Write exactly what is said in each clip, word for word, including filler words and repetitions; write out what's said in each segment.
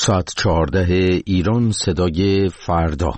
ساعت چهارده ایران، صدای فردا.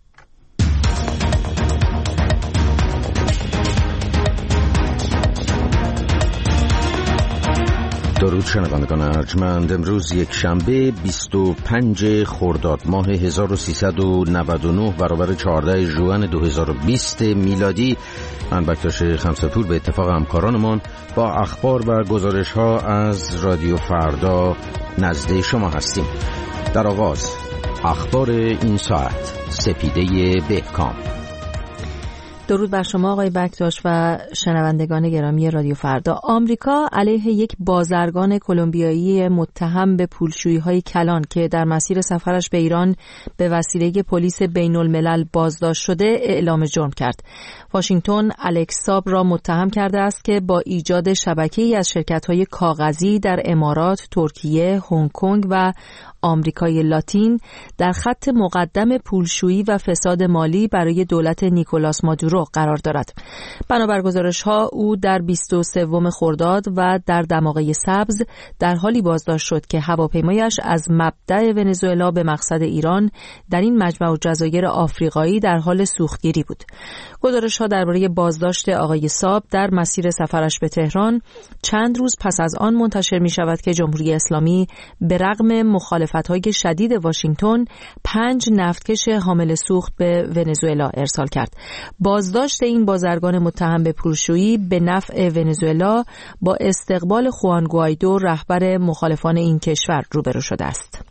درود شنوندگان ارجمند. امروز یک شنبه بیست و پنج خرداد ماه هزار و سیصد و نود و نه برابر چهارده ژوئن دو هزار و بیست میلادی. من بکتاش خمسه‌پور به اتفاق همکارانمان با اخبار و گزارش ها از رادیو فردا نزد شما هستیم. در آغاز اخبار این ساعت. سپیده بهکام. درود بر شما آقای بکتاش و شنوندگان گرامی رادیو فردا. آمریکا علیه یک بازرگان کلمبیایی متهم به پولشویی‌های کلان که در مسیر سفرش به ایران به وسیله پلیس بین الملل بازداشت شده اعلام جرم کرد. واشنگتن الکس ساب را متهم کرده است که با ایجاد شبکه‌ای از شرکت‌های کاغذی در امارات، ترکیه، هنگ کنگ و آمریکای لاتین در خط مقدم پولشویی و فساد مالی برای دولت نیکولاس مادورو قرار دارد. بنابر گزارش‌ها او در بیست و سوم خرداد و در دماغه سبز در حالی بازداشت شد که هواپیمایش از مبدأ ونزوئلا به مقصد ایران در این مجمع جزایر آفریقایی در حال سوختگیری بود. گزارش‌ها درباره بازداشت آقای ساب در مسیر سفرش به تهران چند روز پس از آن منتشر می‌شود که جمهوری اسلامی به رغم مخالفت‌های شدید واشنگتن پنج نفتکش حامل سوخت به ونزوئلا ارسال کرد. بازداشت این بازرگان متهم به پولشویی به نفع ونزوئلا با استقبال خوان گوایدو رهبر مخالفان این کشور روبرو شده است.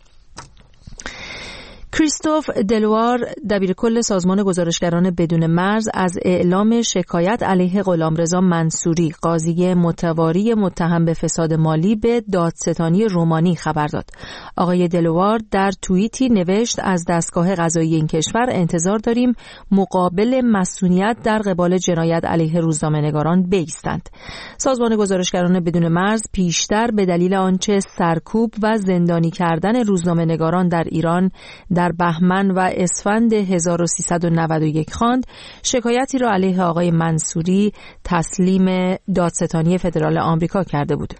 کریستوف دلوار، دبیرکل سازمان گزارشگران بدون مرز، از اعلام شکایت علیه غلامرضا منصوری، قاضی متواری متهم به فساد مالی، به دادستانی رومانی خبر داد. آقای دلوار در توییتی نوشت از دستگاه قضایی این کشور انتظار داریم مقابل مسئولیت در قبال جنایت علیه روزنامه‌نگاران بایستند. سازمان گزارشگران بدون مرز پیشتر به دلیل آنچه سرکوب و زندانی کردن روزنامه‌نگاران در ایران در بهمن و اسفند هزار و سیصد و نود و یک خواند، شکایتی را علیه آقای منصوری تسلیم دادستانی فدرال آمریکا کرده بود.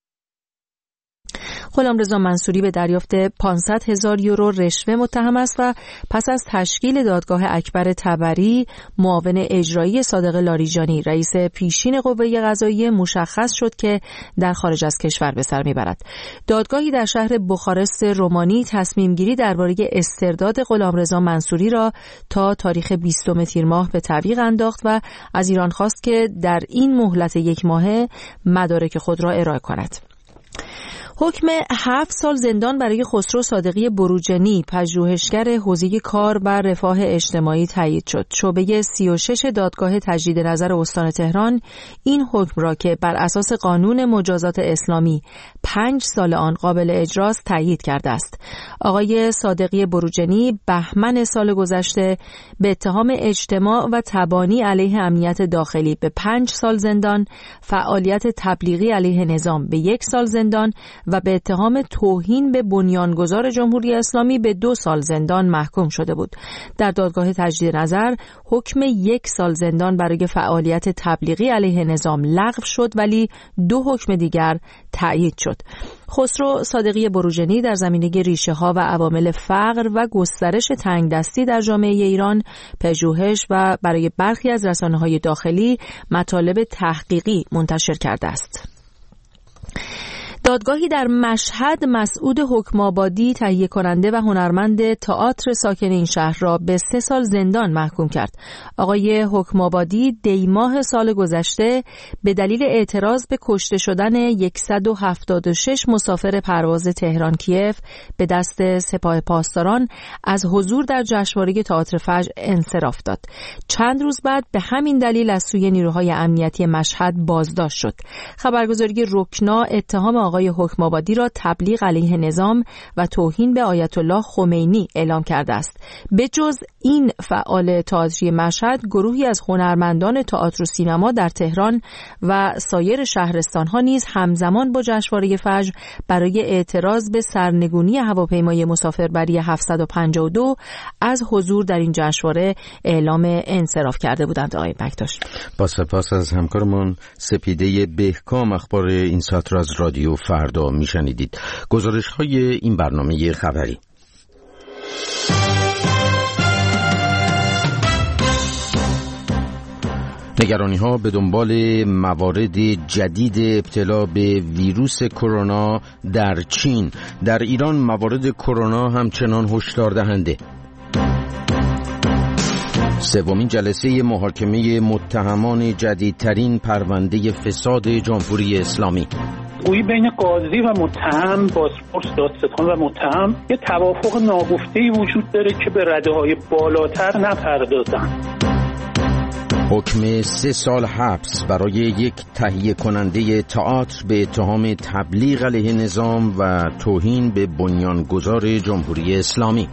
غلامرضا منصوری به دریافت پانصد هزار یورو رشوه متهم است و پس از تشکیل دادگاه اکبر تبری، معاون اجرایی صادق لاریجانی، رئیس پیشین قوه قضاییه، مشخص شد که در خارج از کشور به سر میبرد. دادگاهی در شهر بخارست رومانی تصمیم گیری درباره استرداد غلامرضا منصوری را تا تاریخ بیستم تیر ماه به تعویق انداخت و از ایران خواست که در این مهلت یک ماهه مدارک خود را ارائه کند. حکم هفت سال زندان برای خسرو صادقی بروجنی، پژوهشگر حوزه کار و رفاه اجتماعی تایید شد. شعبه سی و شش دادگاه تجدید نظر استان تهران این حکم را که بر اساس قانون مجازات اسلامی پنج سال آن قابل اجراست تایید کرده است. آقای صادقی بروجنی بهمن سال گذشته به اتهام اجتماع و تبانی علیه امنیت داخلی به پنج سال زندان، فعالیت تبلیغی علیه نظام به یک سال زندان و به اتهام توهین به بنیانگذار جمهوری اسلامی به دو سال زندان محکوم شده بود. در دادگاه تجدید نظر حکم یک سال زندان برای فعالیت تبلیغی علیه نظام لغو شد، ولی دو حکم دیگر تأیید شد. خسرو صادقی بروجنی در زمینه ریشه ها و عوامل فقر و گسترش تنگدستی در جامعه ایران پژوهش و برای برخی از رسانه‌های داخلی مطالب تحقیقی منتشر کرده است. دادگاهی در مشهد مسعود حکم‌آبادی، تهیه کننده و هنرمند تئاتر ساکن این شهر را به سه سال زندان محکوم کرد. آقای حکم‌آبادی دی ماه سال گذشته به دلیل اعتراض به کشته شدن صد و هفتاد و شش مسافر پرواز تهران کیف به دست سپاه پاسداران از حضور در جشنواره تئاتر فجر انصراف داد. چند روز بعد به همین دلیل از سوی نیروهای امنیتی مشهد بازداشت شد. خبرگزاری رکنا اتهام آقای حکم‌آبادی را تبلیغ علیه نظام و توهین به آیت الله خمینی اعلام کرده است. به جز این فعال تئاتری مشهد، گروهی از هنرمندان تئاتر و سینما در تهران و سایر شهرستان‌ها نیز همزمان با جشنواره فجر برای اعتراض به سرنگونی هواپیمای مسافربری هفتصد و پنجاه و دو از حضور در این جشنواره اعلام انصراف کرده بودند. آقای بکتاش، با سپاس از همکارمون سپیده بهکام. اخبار این ساعت را از رادیو فردا میشنیدید. گزارش های این برنامه خبری. نگرانی ها به دنبال موارد جدید ابتلا به ویروس کرونا در چین. در ایران موارد کرونا همچنان هشدار دهنده. سومین جلسه محاکمه متهمان جدیدترین پرونده فساد جمهوری اسلامی. گویی بین قاضی و متهم، بازپرس، دادستان و متهم یه توافق ناگفته‌ای وجود داره که به رده‌های بالاتر نپردازن. حکم سه سال حبس برای یک تهیه کننده تئاتر به اتهام تبلیغ علیه نظام و توهین به بنیانگذار جمهوری اسلامی.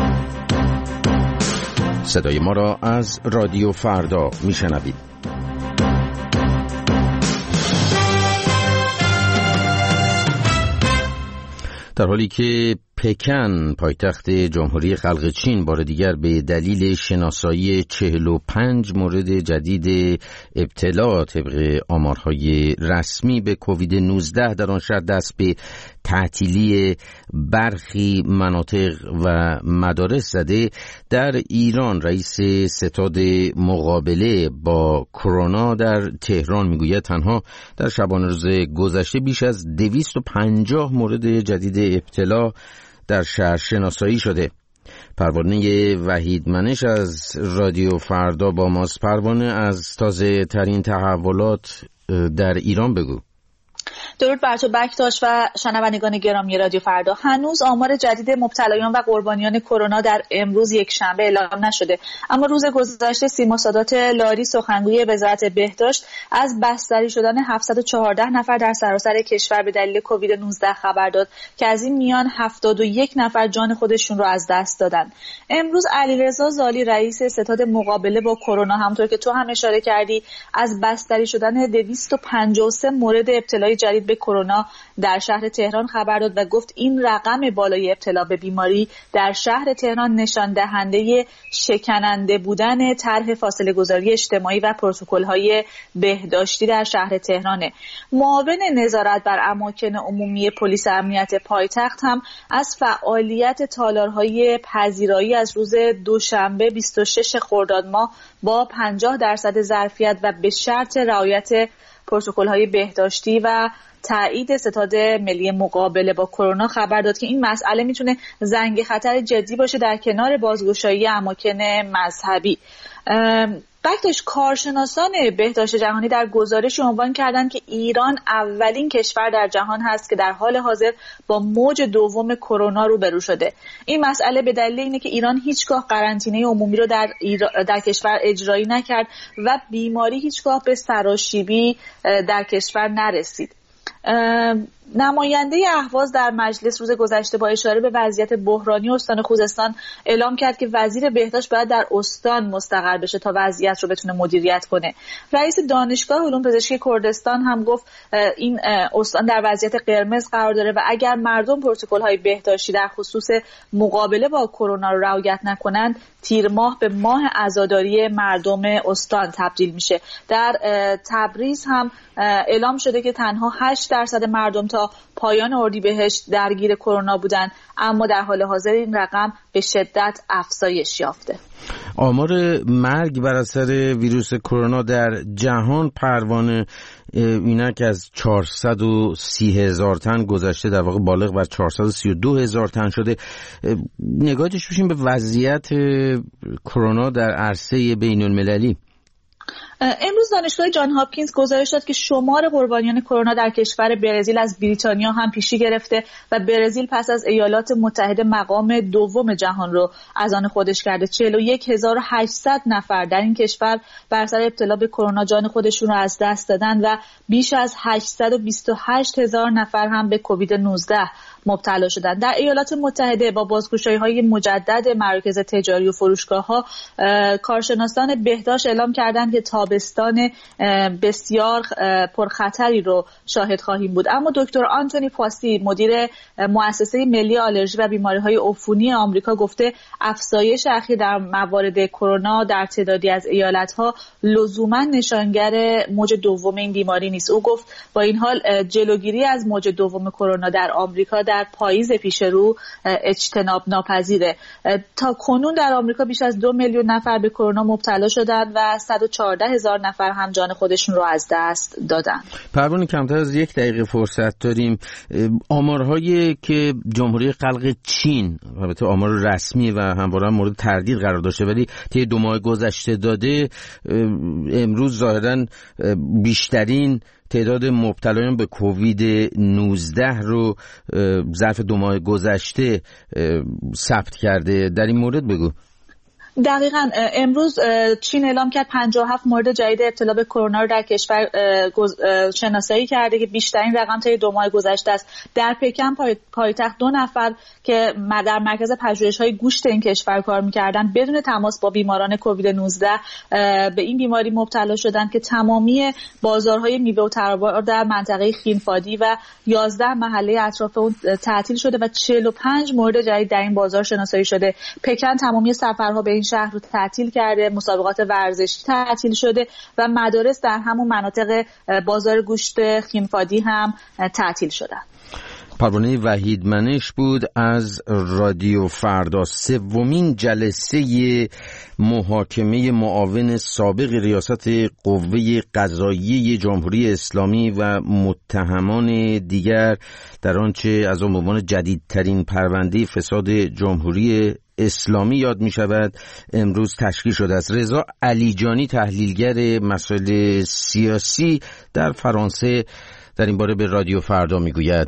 صدای ما را از رادیو فردا میشنوید. در حالی که پکن پایتخت جمهوری خلق چین بار دیگر به دلیل شناسایی چهل و پنج مورد جدید ابتلا طبق آمارهای رسمی به کووید نوزده در آن شهر دست به تعطیلی برخی مناطق و مدارس زده، در ایران رئیس ستاد مقابله با کرونا در تهران میگوید تنها در شبانه روز گذشته بیش از دویست و پنجاه مورد جدید ابتلا در شهر شناسایی شده. پروانه وحید منش از رادیو فردا با ماست. پروانه، از تازه ترین تحولات در ایران بگو. درود بر تو بکتاش و شنوندگان گرامی رادیو فردا. هنوز آمار جدید مبتلایان و قربانیان کرونا در امروز یک شنبه اعلام نشده، اما روز گذشته سیما سادات لاری سخنگوی وزارت بهداشت از بستری شدن هفتصد و چهارده نفر در سراسر کشور به دلیل کووید نوزده خبر داد که از این میان هفتاد و یک نفر جان خودشون رو از دست دادن. امروز علیرضا زالی رئیس ستاد مقابله با کرونا، همونطور که تو هم اشاره کردی، از بستری شدن دویست و پنجاه و سه مورد ابتلای جدید به کرونا در شهر تهران خبر داد و گفت این رقم بالای ابتلا به بیماری در شهر تهران نشان دهنده شکننده بودن طرح فاصله گذاری اجتماعی و پروتکل‌های بهداشتی در شهر تهرانه. معاون نظارت بر اماکن عمومی پلیس امنیت پایتخت هم از فعالیت تالارهای پذیرایی از روز دوشنبه بیست و شش خرداد ماه با پنجاه درصد ظرفیت و به شرط رعایت پروتکل‌های بهداشتی و تایید ستاد ملی مقابله با کرونا خبر داد که این مسئله میتونه زنگ خطر جدی باشه در کنار بازگشایی اماکن مذهبی. بکتاش، کارشناسان بهداشت جهانی در گزارشی عنوان کردند که ایران اولین کشور در جهان هست که در حال حاضر با موج دوم کرونا روبرو شده. این مسئله به دلیل اینه که ایران هیچگاه قرنطینه عمومی رو در ایرا... در کشور اجرایی نکرد و بیماری هیچگاه به سراشیبی در کشور نرسید. نماینده اهواز در مجلس روز گذشته با اشاره به وضعیت بحرانی استان خوزستان اعلام کرد که وزیر بهداشت باید در استان مستقر بشه تا وضعیت رو بتونه مدیریت کنه. رئیس دانشگاه علوم پزشکی کردستان هم گفت این استان در وضعیت قرمز قرار داره و اگر مردم پروتکل‌های بهداشتی در خصوص مقابله با کرونا رو رعایت نکنند، تیر ماه به ماه عزاداری مردم استان تبدیل میشه. در تبریز هم اعلام شده که تنها هشت درصد مردم تا پایان اردیبهشت درگیر کرونا بودند، اما در حال حاضر این رقم به شدت افزایش یافته. آمار مرگ بر اثر ویروس کرونا در جهان، پروانه، اینک از چهارصد و سی هزار تن گذشته، در واقع بالغ بر چهارصد و سی و دو هزار تن شده. نگاه داشته باشیم به وضعیت کرونا در عرصه بین المللی. امروز دانشگاه جان هاپکینز گزارش داد که شمار قربانیان کرونا در کشور برزیل از بریتانیا هم پیشی گرفته و برزیل پس از ایالات متحده مقام دوم جهان رو از آن خودش کرده. چهل و یک هزار و هشتصد نفر در این کشور بر اثر ابتلا به کرونا جان خودشون رو از دست دادن و بیش از هشتصد و بیست و هشت هزار نفر هم به کووید نوزده مبتلا شدند. در ایالات متحده با بازگشایی‌های مجدد مراکز تجاری و فروشگاه‌ها، کارشناسان بهداشت اعلام کردند که تا تابستان بسیار پرخطری رو شاهد خواهیم بود. اما دکتر آنتونی فاسی مدیر مؤسسه ملی آلرژی و بیماری‌های عفونی آمریکا گفته افزایش اخیر در موارد کرونا در تعدادی از ایالت‌ها لزوما نشانگر موج دوم این بیماری نیست. او گفت با این حال جلوگیری از موج دوم کرونا در آمریکا در پاییز پیش رو اجتناب ناپذیره. تا کنون در آمریکا بیش از دو میلیون نفر به کرونا مبتلا شدند و صد و چهارده هزار نفر هم جان خودشون رو از دست دادن. پروانه کمتر از یک دقیقه فرصت داریم. آمارهایی که جمهوری خلق چین، البته آمار رسمی و همواره مورد تردید قرار داشته ولی طی دو ماه گذشته داده، امروز ظاهراً بیشترین تعداد مبتلایان به کووید نوزده رو ظرف دو ماه گذشته ثبت کرده. در این مورد بگو. دقیقاً امروز چین اعلام کرد پنجاه و هفت مورد جدید ابتلا به کرونا رو در کشور شناسایی کرده که بیشترین رقم تا دو ماه گذشته است. در پکن پایتخت دو نفر که در مرکز پژوهش‌های گوشت این کشور کار می‌کردن بدون تماس با بیماران کووید نوزده به این بیماری مبتلا شدند که تمامی بازارهای میوه و تراوار در منطقه خینفادی و یازده محله اطراف اون تعطیل شده و چهل و پنج مورد جدید در این بازار شناسایی شده. پکن تمامی سفرها به این شهر رو تعطیل کرده، مسابقات ورزشی تعطیل شده و مدارس در همون مناطق بازار گوشت خینفادی هم تعطیل شدن. پروانه وحیدمنش بود از رادیو فردا. سومین جلسه محاکمه معاون سابق ریاست قوه قضاییه جمهوری اسلامی و متهمان دیگر در آنچه از آن به عنوان جدیدترین پرونده فساد جمهوری اسلامی یاد می شود امروز تشکیل شده است. رضا علیجانی تحلیلگر مسائل سیاسی در فرانسه در این باره به رادیو فردا می گوید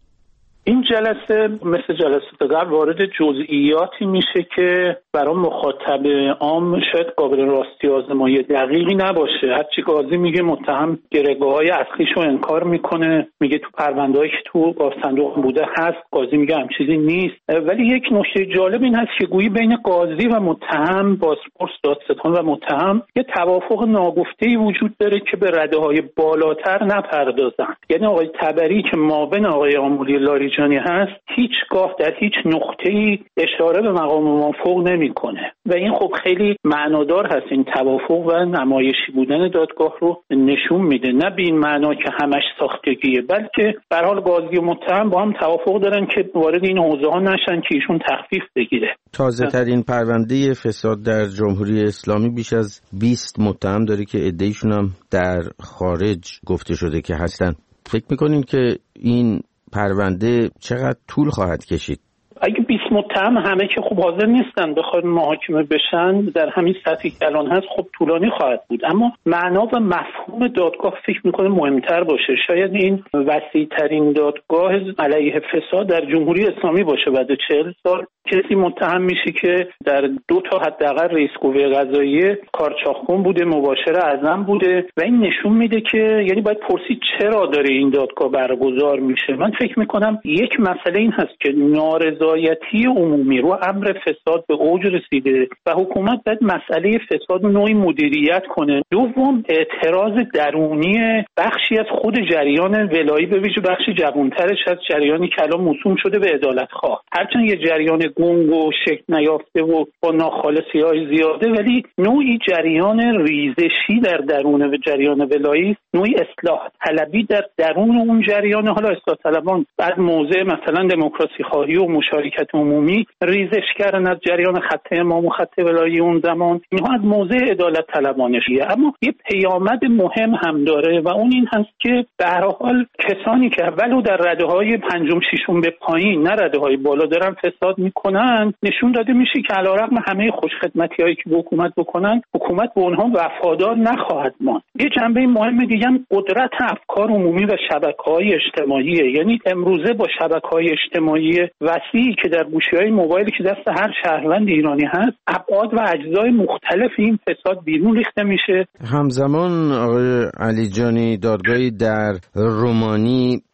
این جلسه مثل جلسات قبل وارد جزئیاتی میشه که برای مخاطب عام شاید قابل راستی آزمایی دقیقی نباشه. هرچی قاضی میگه متهم گره‌گاه‌های اصلیشو انکار میکنه، میگه تو پرونده‌ای که تو گاف صندوق بوده هست، قاضی میگه هم چیزی نیست. ولی یک نکته جالب این هست که گویی بین قاضی و متهم، بازپرس، دادستان و متهم یه توافق ناگفته‌ای وجود داره که به رده‌های بالاتر نپردازن. یعنی آقای تبری که معاون آقای آمولی لاریجانی هست هیچگاه در هیچ نقطه‌ای اشاره به مقام موافق نمی‌کنه و این خب خیلی معنادار هست. این توافق و نمایشی بودن دادگاه رو نشون میده، نه به این معنا که همش ساختگیه، بلکه به هر حال قاضی و متهم با هم توافق دارن که وارد این حوزه‌ها نشن که ایشون تخفیف بگیره. تازه ترین پرونده فساد در جمهوری اسلامی بیش از بیست متهم داره که عده‌ایشون هم در خارج گفته شده که هستن. فکر می‌کنین که این پرونده چقدر طول خواهد کشید؟ اگه بیست متهم همه که خوب حاضر نیستن بخواد محاکمه بشن در همین سطحی که الان هست، خب طولانی خواهد بود. اما معنا و مفهوم دادگاه فکر میکنه مهمتر باشه. شاید این وسیع ترین دادگاه علیه فساد در جمهوری اسلامی باشه. بعد چهل سال کسی متهم میشه که در دو تا حداقل رئیس قوه قضاییه کارچاخون بوده، مباشر اعظم بوده و این نشون میده که یعنی باید پرسید چرا داره این دادگاه برگزار میشه. من فکر میکنم یک مسئله این هست که نارضایتی عمومی رو امر فساد به اوج رسیده و حکومت باید مسئله فساد نوعی مدیریت کنه. دوم اعتراض درونی بخشی از خود جریان ولایی، به ویژه بخشی جوانترش از جریانی که الان موسوم شده به عدالت‌خواه، هرچند یه جریان گنگ و شکل نیافته و با ناخالصی‌های زیاده ولی نوعی جریان ریزشی در درون جریان ولایی، نوعی اصلاح طلبی در درون اون جریان. حالا اصلاح طلبان بعد موضع مثلا دموکراسی خواهی و مشارکت عمومی ریزش کردن از جریان خط امام و خط ولایی اون زمان، اینها از موضع عدالت طلبانشیه. اما یه پیامد مهم هم داره و اون این هست که به هر حال کسانی که ولو در رده‌های پنجم ششم به پایین نه رده‌های بالا دارن فساد میکنن، نشون داده میشه که علیرغم همه خوشخدمتی‌هایی که به حکومت بکنن، حکومت به اونها وفادار نخواهد ماند. یه جنبه مهم دیگه هم قدرت افکار عمومی و شبکه‌های اجتماعیه. یعنی امروزه با شبکه‌های اجتماعی وسیعی که در گوشی‌های موبایلی که دست هر شهروند ایرانی هست، ابعاد و اجزای مختلف این فساد بیرون ریخته میشه. همزمان آقای علیجانی دادگاهی در رومانی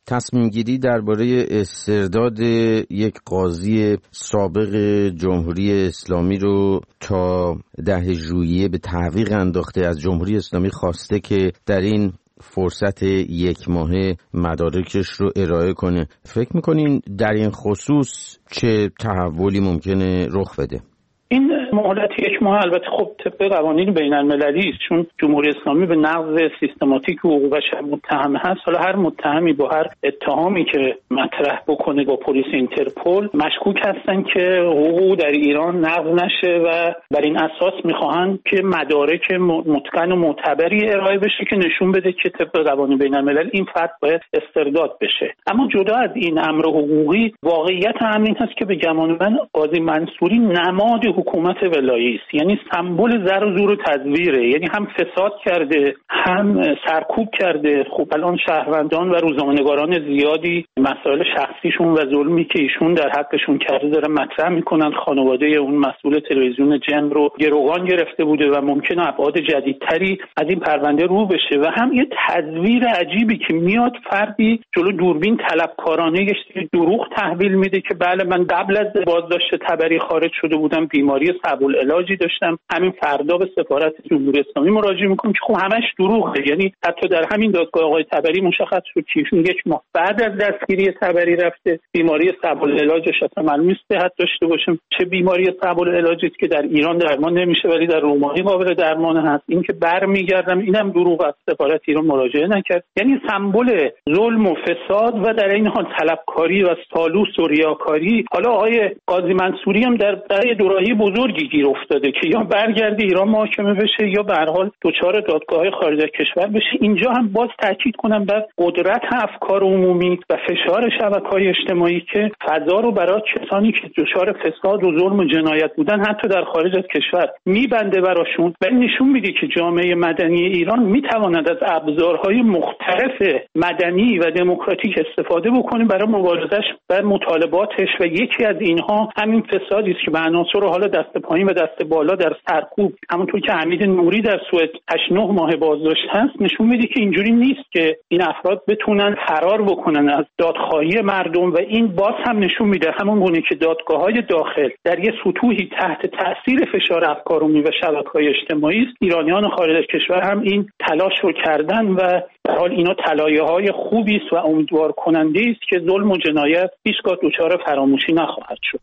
تصمیم گیری درباره استرداد یک قاضی سابق جمهوری اسلامی رو تا ده ژوئیه به تعویق انداخته. از جمهوری اسلامی خواسته که در این فرصت یک ماهه مدارکش رو ارائه کنه. فکر میکنین در این خصوص چه تحولی ممکنه رخ بده؟ این مهلت یک ماه البته خب طبق قوانین بین المللی است، چون جمهوری اسلامی به نقض سیستماتیک حقوق بشر متهم هست. حالا هر متهمی با هر اتهامی که مطرح بکنه با پلیس اینترپل مشکوک هستن که حقوق در ایران نقض نشه و بر این اساس میخواهند که مدارک متقن و معتبری ارائه بشه که نشون بده که طبق قوانین بین الملل این فرد باید استرداد بشه. اما جدا از این امر حقوقی، واقعیت همین هست که به گمان من قاضی منصوری نماد حکومت ولایی است، یعنی سمبل زر و زور و تزویره، یعنی هم فساد کرده هم سرکوب کرده. خب الان شهروندان و روزنامه‌نگاران زیادی مسائل شخصیشون و ظلمی که ایشون در حقشون کرده دارن مطرح میکنن. خانواده اون مسئول تلویزیون جم رو گروگان گرفته بوده و ممکنه ابعاد جدیدتری از این پرونده رو بشه و هم یه تزویر عجیبی که میاد فردی جلو دوربین طلبکارانه یه دروغ تحویل میده که بله من قبل از بازداشت تبری خارج شده بودم، بیماری صعب العلاجی داشتم. همین فردا به سفارت جمهوری اسلامی مراجعه میکنم که خب همش دروغه. یعنی حتی در همین دادگاه آقای تبری مشخص شد که ایشون یک ماه بعد از دستگیری تبری رفته. بیماری صعب العلاجش اصلا معلوم نیست صحت داشته باشم. چه بیماری صعب العلاجی است که در ایران درمان نمیشه ولی در رومانی قابل درمان هست. این که برمیگردم اینم دروغ است، سفارت ایران مراجعه نکرد. یعنی سمبل ظلم و فساد و در این حال طلبکاری و سالوس و ریاکاری. حالا آقای قاضی منصوری هم در در دوراهی بزرگی گیر افتاده که یا برگرده ایران محاکمه بشه یا به هر حال دچار دادگاه خارج از کشور بشه. اینجا هم باز تاکید کنم بر قدرت افکار عمومی و فشار شبکه‌های اجتماعی که فضا رو برای کسانی که دچار فساد و ظلم و جنایت بودن حتی در خارج از کشور میبنده براشون و نشون میده که جامعه مدنی ایران میتواند از ابزارهای مختلف مدنی و دموکراتیک استفاده بکنه برای مبارزش و مطالباتش و یکی از اینها همین فسادی است که به عناصر حالا دست پایین و دست بالا در سرکوب، همونطور که حمید نوری در سوئد هشت نه ماه بازداشت هست، نشون میده که اینجوری نیست که این افراد بتونن فرار بکنن از دادخواهی مردم و این باز هم نشون میده همون گونه که دادگاه‌های داخل در یه سطوحی تحت تاثیر فشار افکار عمومی و شبکه‌های اجتماعی است. ایرانیان خارج از کشور هم این تلاش رو کردن و در حال اینا طلایه‌های خوبی است و امیدوار کننده است که ظلم و جنایت هیچگاه دچار فراموشی نخواهد شد.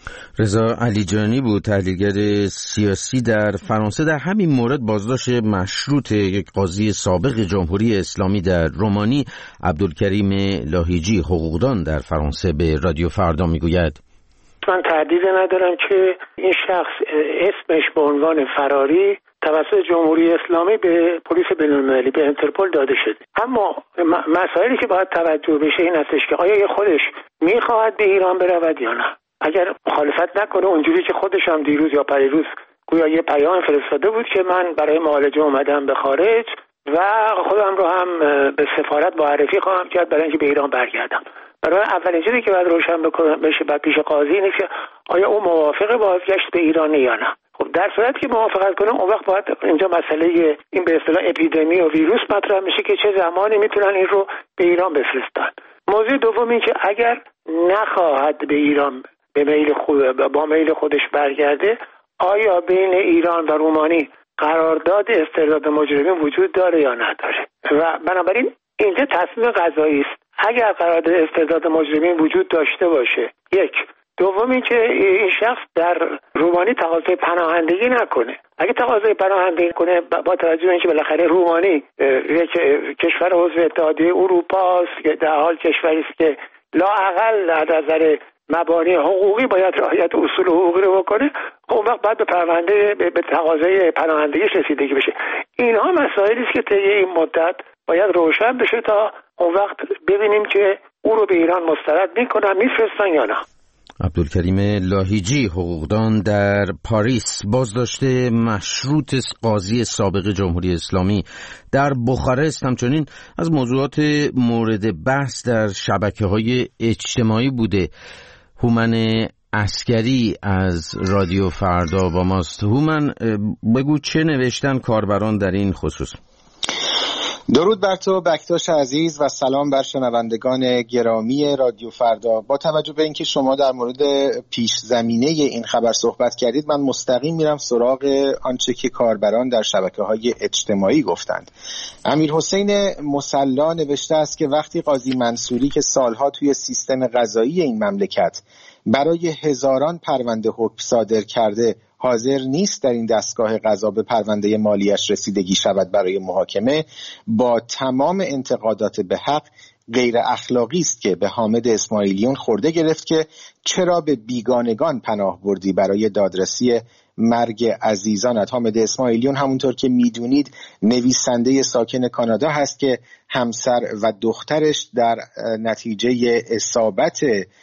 رضا علیجانی بود، تحلیلگر سیاسی در فرانسه. در همین مورد بازداشت مشروط یک قاضی سابق جمهوری اسلامی در رومانی، عبدالکریم لاهیجی، حقوقدان در فرانسه، به رادیو فردا میگوید: من تردید ندارم که این شخص اسمش به عنوان فراری توسط جمهوری اسلامی به پلیس بین‌المللی، به اینترپل داده شده. اما مسائلی که باید توجه بشه این هستش که آیا خودش میخواهد به ایران برود یا نه. اگر مخالفت نکنه اونجوری که خودش هم دیروز یا پریروز گویا یه پیام فرستاده بود که من برای معالجه اومدم به خارج و خودم رو هم به سفارت معرفی خواهم کرد برای اینکه به ایران برگردم. برای اولین چیزی که باید روشن بشه بعد پیش قاضی اینه که آیا او موافق بازگشت به ایران یا نه. خب در صورتی که موافقت کنه اون وقت باید اینجا مسئله این به اصطلاح اپیدمی و ویروس مطرح میشه که چه زمانی میتونن این رو به ایران بفرستن. موضوع دوم این که اگر نخواهد به ایران به میل خود با میل خودش برگرده، آیا بین ایران و رومانی قرارداد استرداد مجرمین وجود داره یا نداره؟ و بنابراین اینجا تصمیم قضایی است. اگر قرارداد استرداد مجرمین وجود داشته باشه، یک. دوم این که این شخص در رومانی تقاضای پناهندگی نکنه. اگه تقاضای پناهندگی کنه با توجه به اینکه بالاخره رومانی یک کشور عضو اتحادیه اروپا است که در حال کشوری است که لااقل از نظر مبانی حقوقی باید رعایت اصول حقوقی رو بکنه، اون وقت بعد به پرونده به تقاضای پناهندگیش رسیدگی بشه. اینها مسائلی است که طی این مدت باید روشن بشه تا اون وقت ببینیم که او رو به ایران مسترد میکنن میفرستن یا نه. عبدالکریم لاهیجی، حقوقدان در پاریس. بازداشت مشروط قاضی سابق جمهوری اسلامی در بخارست همچنین از موضوعات مورد بحث در شبکه‌های اجتماعی بوده. هومن عسکری از رادیو فردا با ماست. هومن، بگو چه نوشتن کاربران در این خصوص؟ درود بر تو بکتاش عزیز و سلام بر شنوندگان گرامی رادیو فردا. با توجه به اینکه شما در مورد پیش زمینه این خبر صحبت کردید، من مستقیم میرم سراغ آنچه که کاربران در شبکه‌های اجتماعی گفتند. امیرحسین مصلا نوشته است که وقتی قاضی منصوری که سالها توی سیستم قضایی این مملکت برای هزاران پرونده حکم صادر کرده حاضر نیست در این دستگاه قضا به پرونده مالیش رسیدگی شود برای محاکمه، با تمام انتقادات به حق غیر اخلاقی است که به حامد اسماعیلیون خورده گرفت که چرا به بیگانگان پناه بردی برای دادرسی مرگ عزیزانت. حامد اسماعیلیون همونطور که میدونید نویسنده ساکن کانادا هست که همسر و دخترش در نتیجه اصابت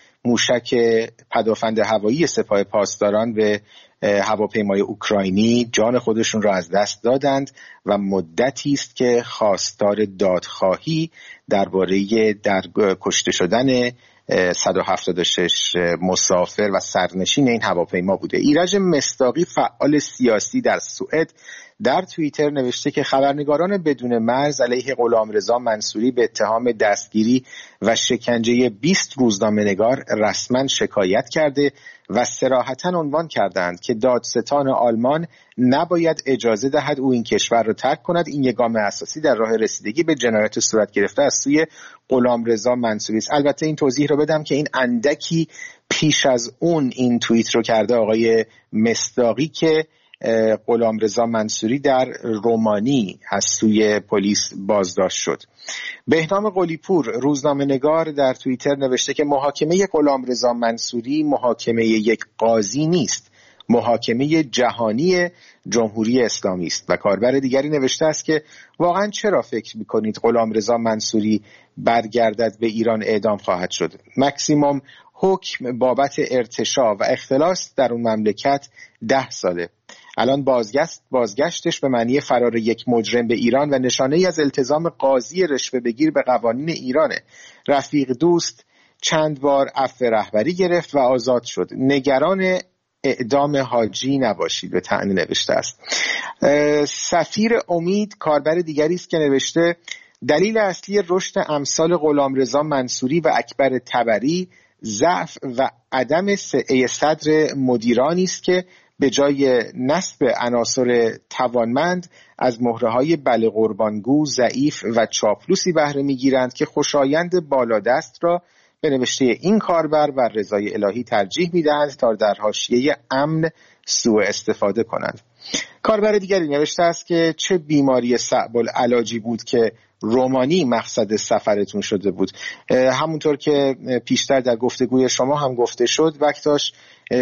موشک پدافند هوایی سپاه پاسداران به هواپیمای اوکراینی جان خودشون را از دست دادند و مدتی است که خواستار دادخواهی درباره در کشته شدن صد و هفتاد و شش مسافر و سرنشین این هواپیما بوده. ایرج مصداقی فعال سیاسی در سوئد در توییتر نوشته که خبرنگاران بدون مرز علیه غلامرضا منصوری به اتهام دستگیری و شکنجه بیست روزنامه‌نگار رسما شکایت کرده و صراحتاً عنوان کردند که دادستان آلمان نباید اجازه دهد او این کشور را ترک کند. این یک گام اساسی در راه رسیدگی به جنایت صورت گرفته از سوی غلامرضا منصوری است. البته این توضیح رو بدم که این اندکی پیش از اون این توییت رو کرده آقای مصداقی که غلامرضا منصوری در رومانی از سوی پلیس بازداشت شد. بهنام قلی‌پور روزنامه‌نگار در توییتر نوشته که محاکمه غلامرضا منصوری محاکمه یک قاضی نیست، محاکمه جهانی جمهوری اسلامی است. و کاربر دیگری نوشته است که واقعا چرا فکر می‌کنید غلامرضا منصوری برگردد به ایران اعدام خواهد شد؟ مکسیموم حکم بابت ارتشاء و اختلاس در اون مملکت ده ساله. الان بازگشت بازگشتش به معنی فرار یک مجرم به ایران و نشانه ای از التزام قاضی رشوه بگیر به قوانین ایرانه. رفیق دوست چند بار عفو رهبری گرفت و آزاد شد. نگران اعدام حاجی نباشید به طعنه نوشته است. سفیر امید کاربر دیگری است که نوشته دلیل اصلی رشد امثال غلامرضا منصوری و اکبر طبری ضعف و عدم سعه صدر مدیرانی است که به جای نصب عناصر توانمند از مهره‌های بله قربانگو، ضعیف و چاپلوسی بهره می‌گیرند که خوشایند بالادست را به نوشته این کاربر و رضای الهی ترجیح می‌دهند تا در حاشیه امن سوء استفاده کنند. کاربر دیگری نوشته است که چه بیماری صعب العلاجی بود که رومانی مقصد سفرتون شده بود. همونطور که پیشتر در گفتگوی شما هم گفته شد، وقتاش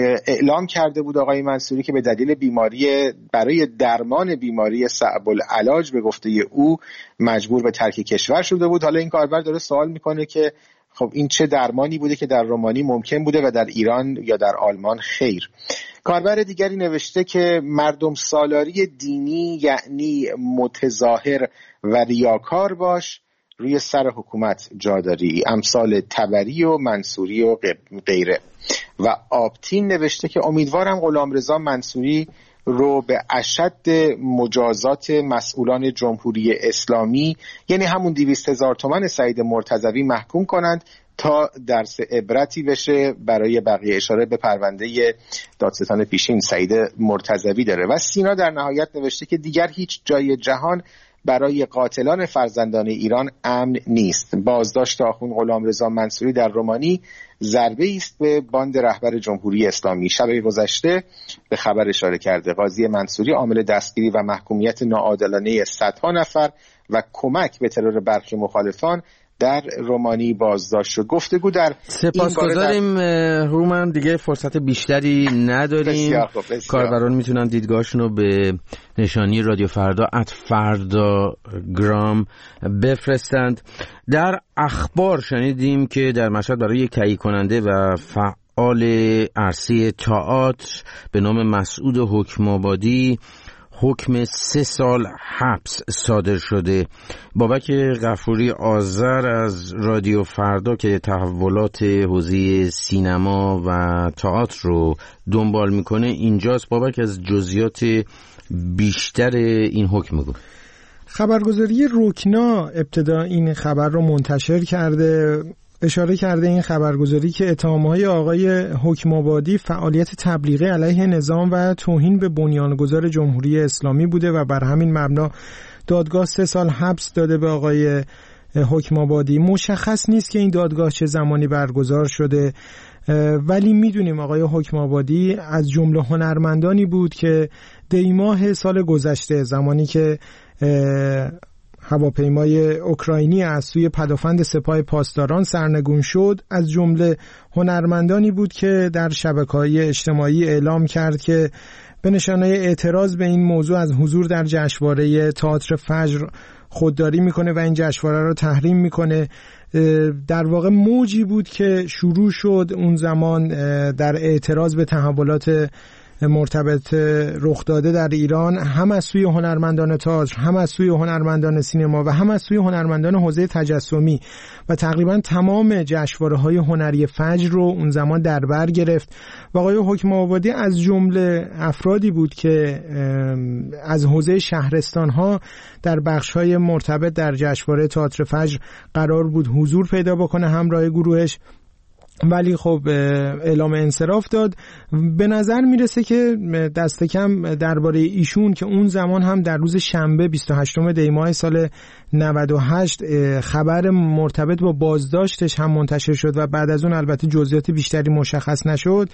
اعلام کرده بود آقای منصوری که به دلیل بیماری برای درمان بیماری صعب العلاج به گفته او مجبور به ترک کشور شده بود. حالا این کاربر داره سوال میکنه که خب این چه درمانی بوده که در رومانی ممکن بوده و در ایران یا در آلمان خیر. کاربر دیگری نوشته که مردم سالاری دینی یعنی متظاهر و ریاکار باش، روی سر حکومت جا داری، امثال طبری و منصوری و غیره. و آبتین نوشته که امیدوارم غلامرضا منصوری رو به اشد مجازات مسئولان جمهوری اسلامی یعنی همون دویست هزار تومان سعید مرتضوی محکوم کنند تا درس عبرتی بشه برای بقیه. اشاره به پرونده دادستان پیشین سعید مرتضوی داره. و سینا در نهایت نوشته که دیگر هیچ جای جهان برای قاتلان فرزندان ایران امن نیست. بازداشت آخوند غلامرضا منصوری در رومانی ضربه است به باند رهبر جمهوری اسلامی. شب گذشته به خبر اشاره کرده قاضی منصوری عامل دستگیری و محکومیت ناعادلانه صدها نفر و کمک به ترور برخی مخالفان در رومانی بازداشت شد. گفتگو در سپاسگزاریم در... هومن، دیگه فرصت بیشتری نداریم. کاربران میتونن دیدگاهشون رو به نشانی رادیو فردا ات فردا گرام بفرستند. در اخبار شنیدیم که در مشهد برای تهیه کننده و فعال عرصه تئاتر به نام مسعود حکم‌آبادی حکم سه سال حبس صادر شده. بابک غفوری آذر از رادیو فردا که تحولات حوزه سینما و تئاتر رو دنبال میکنه اینجاست. بابک از جزئیات بیشتر این حکم بگو. خبرگزاری رکنا ابتدا این خبر رو منتشر کرده، اشاره کرده این خبرگزاری که اتهام‌های آقای حکم‌آبادی فعالیت تبلیغی علیه نظام و توهین به بنیانگذار جمهوری اسلامی بوده و بر همین مبنا دادگاه سه سال حبس داده به آقای حکم‌آبادی. مشخص نیست که این دادگاه چه زمانی برگزار شده، ولی میدونیم آقای حکم‌آبادی از جمله هنرمندانی بود که دی ماه سال گذشته، زمانی که هواپیمای اوکراینی از سوی پدافند سپاه پاسداران سرنگون شد، از جمله هنرمندانی بود که در شبکه‌های اجتماعی اعلام کرد که به نشانه اعتراض به این موضوع از حضور در جشنواره تئاتر فجر خودداری میکنه و این جشنواره رو تحریم میکنه. در واقع موجی بود که شروع شد اون زمان در اعتراض به تحولات مرتبط رخ داده در ایران، هم از سوی هنرمندان تئاتر، هم از سوی هنرمندان سینما و هم از سوی هنرمندان حوزه تجسمی و تقریبا تمام جشنواره‌های هنری فجر رو اون زمان در بر گرفت. و آقای حکم‌آبادی از جمله افرادی بود که از حوزه شهرستان‌ها در بخش‌های مرتبط در جشنواره تئاتر فجر قرار بود حضور پیدا بکنه همراه گروهش، ولی خب اعلام انصراف داد. به نظر میرسه که دست کم درباره ایشون که اون زمان هم در روز شنبه بیست و هشتم دی ماه سال نود و هشت خبر مرتبط با بازداشتش هم منتشر شد و بعد از اون البته جزئیات بیشتری مشخص نشد،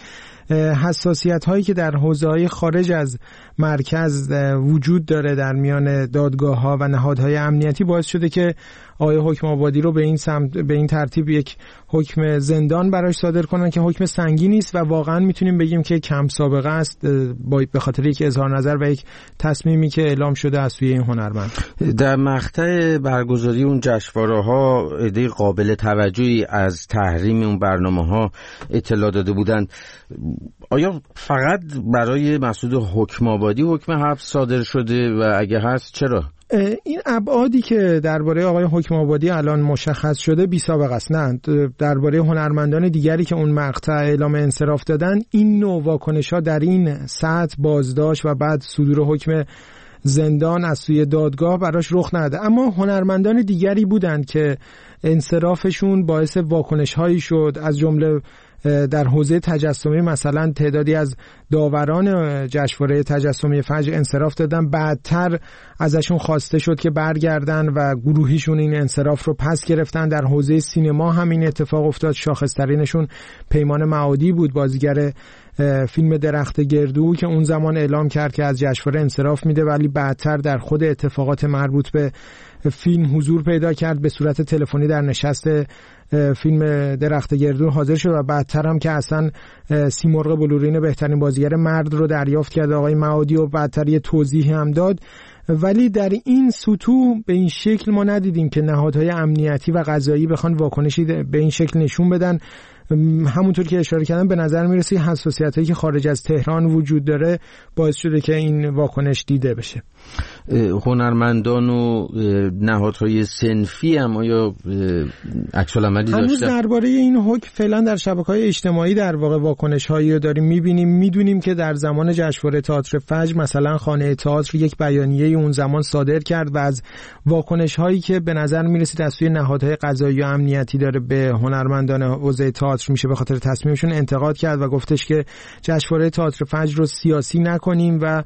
حساسیت هایی که در حوزه های خارج از مرکز وجود داره در میان دادگاه ها و نهادهای امنیتی باعث شده که آقای حکم‌آبادی رو به این سمت به این ترتیب یک حکم زندان براش صادر کنن که حکم سنگینی است و واقعا میتونیم بگیم که کم سابقه است به خاطر یک اظهار نظر و یک تصمیمی که اعلام شده از سوی این هنرمند. در مقطع برگزاری اون جشنواره‌ها عده قابل توجهی از تحریم اون برنامه‌ها اطلاع داده بودند. آیا فقط برای مسعود حکم‌آبادی حکم حبس صادر شده و اگه هست چرا؟ این ابعادی که درباره آقای حکم‌آبادی الان مشخص شده بی سابقه است. نه، درباره هنرمندان دیگری که اون مقطع اعلام انصراف دادن این نوع واکنش‌ها در این سطح بازداشت و بعد صدور حکم زندان از سوی دادگاه براش رخ نداده، اما هنرمندان دیگری بودند که انصرافشون باعث واکنش‌هایی شد، از جمله در حوزه تجسمی مثلا تعدادی از داوران جشنواره تجسمی فجر انصراف دادن، بعدتر ازشون خواسته شد که برگردن و گروهیشون این انصراف رو پس گرفتن. در حوزه سینما همین اتفاق افتاد، شاخص‌ترینشون پیمان معادی بود، بازیگر فیلم درخت گردو که اون زمان اعلام کرد که از جشنواره انصراف میده، ولی بعدتر در خود اتفاقات مربوط به فیلم حضور پیدا کرد، به صورت تلفنی در نشست فیلم درخت گردو حاضر شد و بعدتر هم که اصلا سیمرغ بلورین بهترین بازیگر مرد رو دریافت کرد آقای معادی و بعدتر یه توضیح هم داد. ولی در این سطوح به این شکل ما ندیدیم که نهادهای امنیتی و قضایی بخوان واکنشی به این شکل نشون بدن. همونطور که اشاره کردم به نظر میرسه حساسیتایی که خارج از تهران وجود داره باعث شده که این واکنش دیده بشه. هنرمندان و نهادهای صنفی هم آیا عکس العملی داشتن؟ هنوز درباره این حکم فعلا در شبکه‌های اجتماعی در واقع واکنش‌هایی رو داریم می‌بینیم. می‌دونیم که در زمان جشنواره تئاتر فجر مثلا خانه تئاتر یک بیانیه اون زمان صادر کرد و از واکنش‌هایی که به نظر می‌رسید از سوی نهادهای قضایی و امنیتی داره به هنرمندان حوزه تئاتر میشه به خاطر تصمیمشون انتقاد کرد و گفتش که جشنواره تئاتر فجر رو سیاسی نکنیم و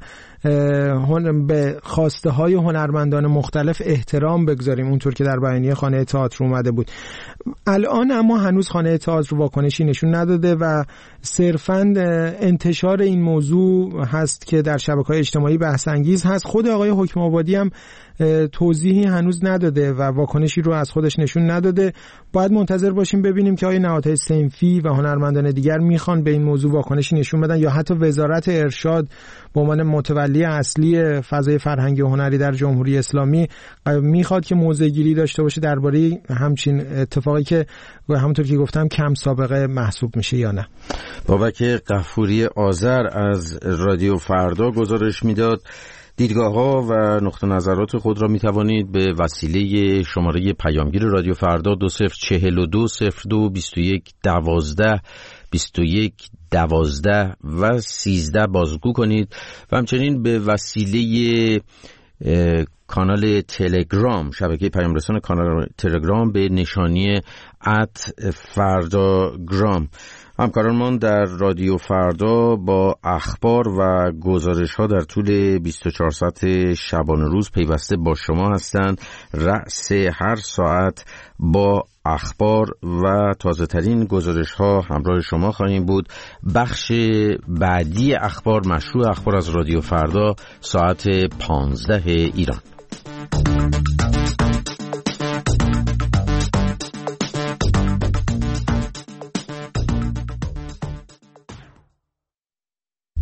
به خواسته های هنرمندان مختلف احترام بگذاریم، اونطور که در بیانیه خانه تئاتر اومده بود. الان اما هنوز خانه تئاتر واکنشی نشون نداده و صرفاً انتشار این موضوع هست که در شبکه‌های اجتماعی بحث انگیز هست. خود آقای حکم‌آبادی هم توضیحی هنوز نداده و واکنشی رو از خودش نشون نداده. باید منتظر باشیم ببینیم که آیا نهادهای صنفی و هنرمندان دیگر میخوان به این موضوع واکنشی نشون بدن یا حتی وزارت ارشاد به عنوان متولی اصلی فضای فرهنگی و هنری در جمهوری اسلامی میخواد که موضع‌گیری داشته باشه درباره همچین اتفاقی که همونطور که گفتم کم سابقه محسوب میشه یا نه. بابک غفوری آذر از رادیو فردا گزارش میداد. دیدگاه‌ها و نقطه نظرات خود را می توانید به وسیله شماره پیامگیر رادیو فردا دو صفر چهل و دو صفر دو بیست و یک دوازده بیست و یک دوازده و سیزده بازگو کنید و همچنین به وسیله کانال تلگرام، شبکه پیام رسان کانال تلگرام به نشانی ات فرداگرام. همکارانمان در رادیو فردا با اخبار و گزارش ها در طول بیست و چهار ساعت شبانه روز پیوسته با شما هستند. رأس هر ساعت با اخبار و تازه ترین گزارش ها همراه شما خواهیم بود. بخش بعدی اخبار، مشروع اخبار از رادیو فردا، ساعت پانزده ایران.